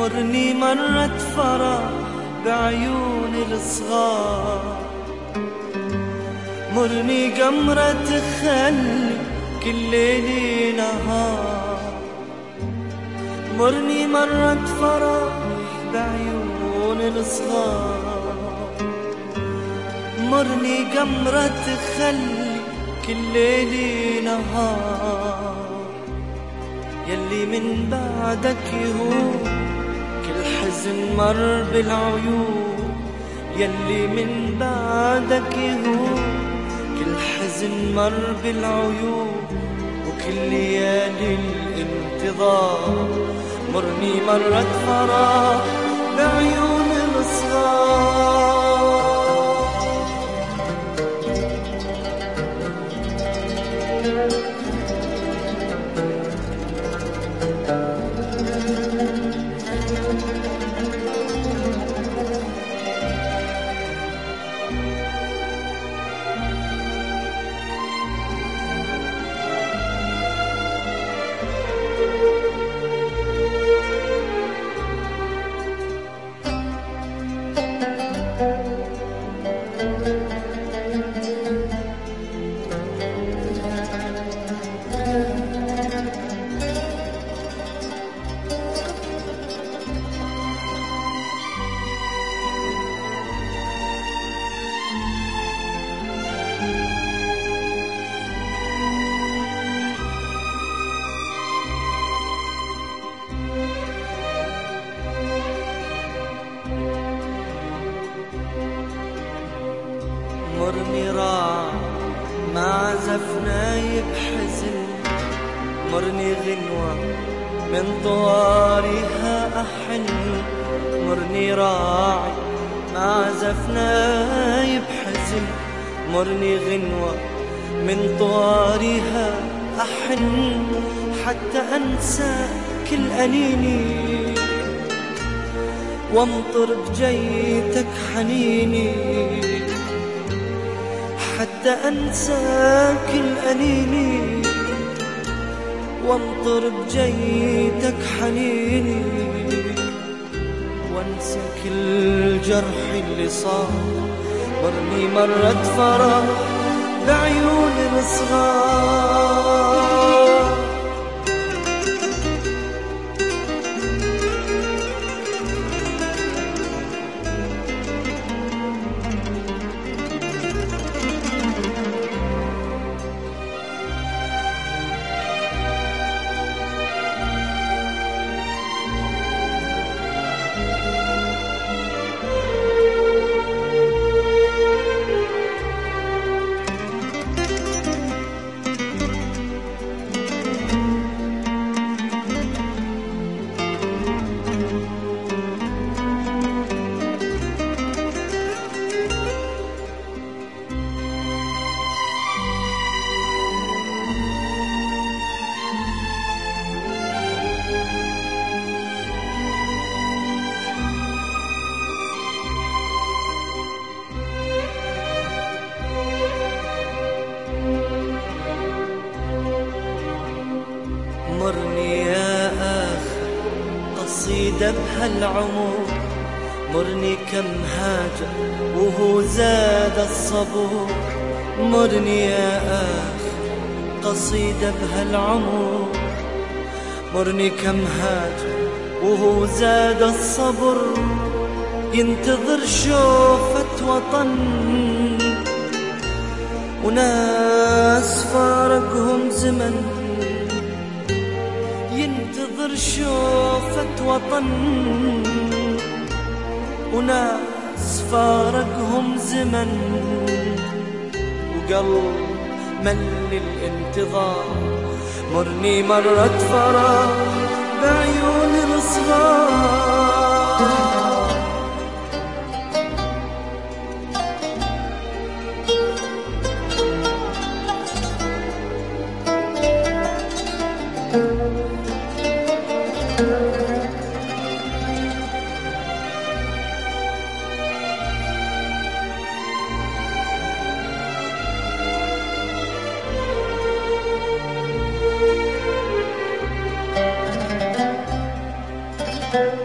مرني مرة فرح بعيون الصغار، مرني قمرة تخلي كل ليل نهار، مرني مرة فرح بعيون الصغار، مرني قمرة تخلي كل ليل نهار، يلي من بعدك يهون كل حزن مر بالعيون، يلي من بعدك يهون كل حزن مر بالعيون، وكل ليالي الانتظار مرني مرة فرح بعيون الصغار. مرني راع مع زفناي بحزن، مرني غنوة من طوارها أحن، مرني راعي مع زفناي بحزن، مرني غنوة من طوارها أحن، حتى أنسى كل أنيني وامطر بجيتك حنيني، حتى أنسى كل أنيني وامطر بجيتك حنيني، وانسى كل جرح اللي صار، مرني مرة فرح بعيون الصغار. مرني يا آخر قصيدة بهالعمر، مرني كم هاجر وهو زاد الصبر، مرني يا آخر قصيدة بهالعمر، مرني كم هاجر وهو زاد الصبر، ينتظر شوفة وطن وناس فارقهم زمن، ينتظر شوفة وطن وناس فارقهم زمن، وقلب مل الانتظار، مرني مرة فرح بعيون الصغار. Thank you.